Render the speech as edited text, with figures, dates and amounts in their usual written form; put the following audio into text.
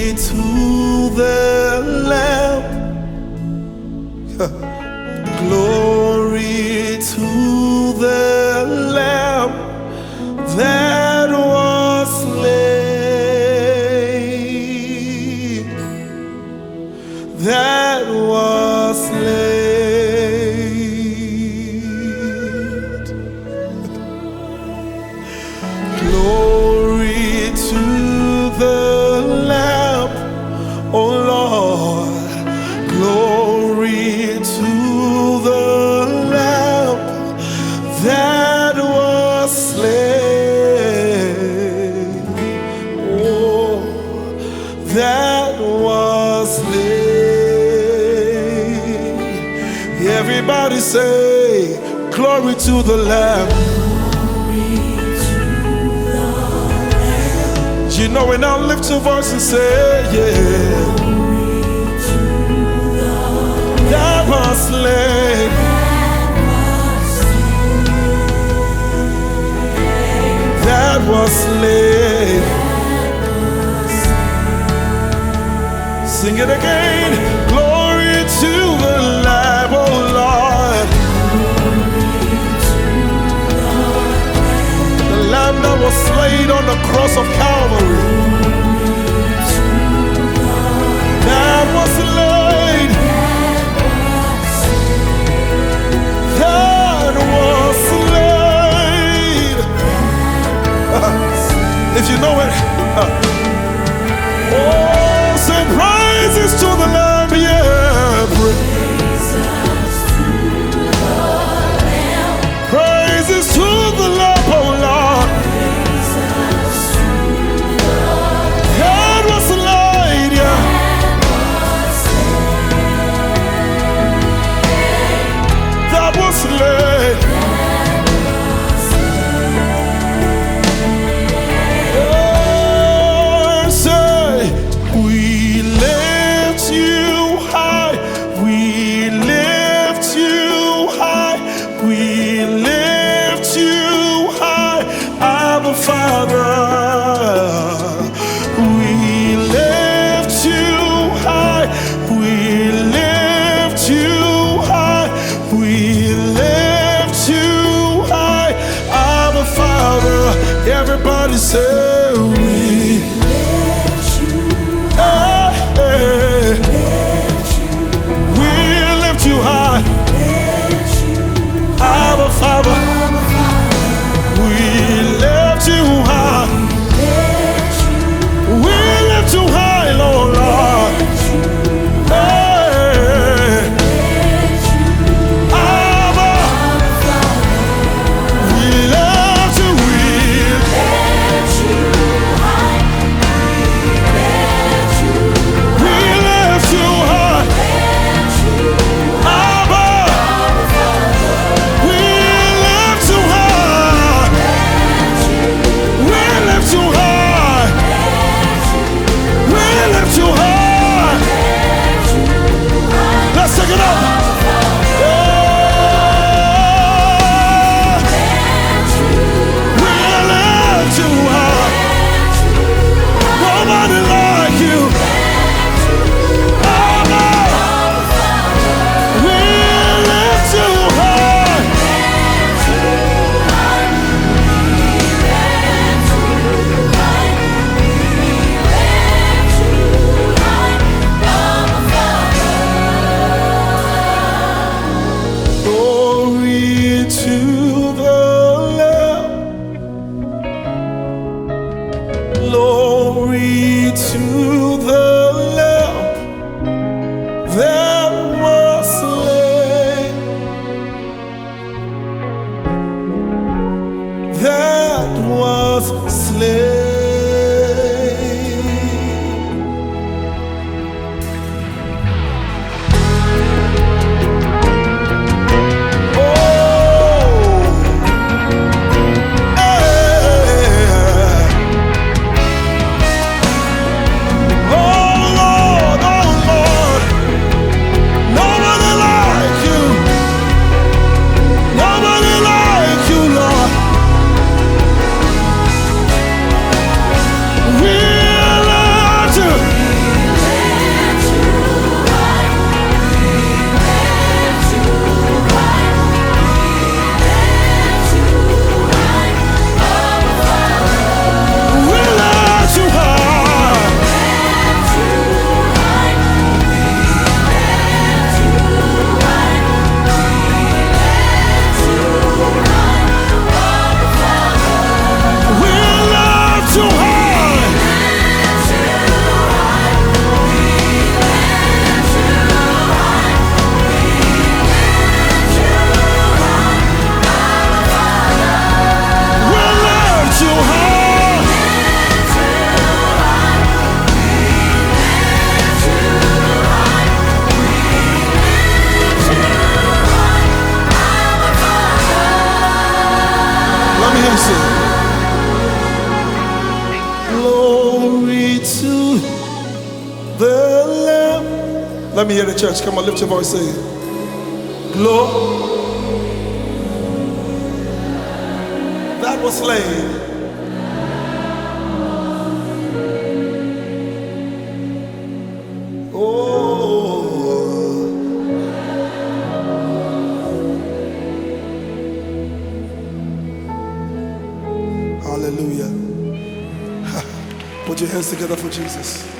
to the Lamb. Glory to the Lamb that was slain. That was slain. Glory to the Lamb, oh Lord. Glory to the Lamb that was slain. Oh, that was slain. Everybody say, glory to the Lamb. You know it now, lift your voice and say, yeah. That was slain. That was slain. Sing it again. Glory to the Lamb, oh Lord. The Lamb that was slain on the cross of Calvary. That was slain. That was slain. If you know it, oh, say praises to the Lamb, yeah. Praises to the Lamb, oh Lord. That was slain, yeah. That was slain. Father, we lift you high, we lift you high, we lift you high, Abba Father. Everybody say we lift you high, we lift you high, Abba Father. We lift you high. We lift you high, Lord. Hey. Abba. We lift you. We lift you high. We lift you high. Abba. We lift you high. We lift you high. We lift you high. Let's take it up. Yeah. We lift you high. Nobody like you. Abba. We lift you high. Glory to the Lamb. Glory to the Lamb that was slain. That was slain. Let me hear you sing. Glory to the Lamb. Let me hear the church. Come on, lift your voice, say it. Glory. That was slain. Hallelujah. Put your hands together for Jesus.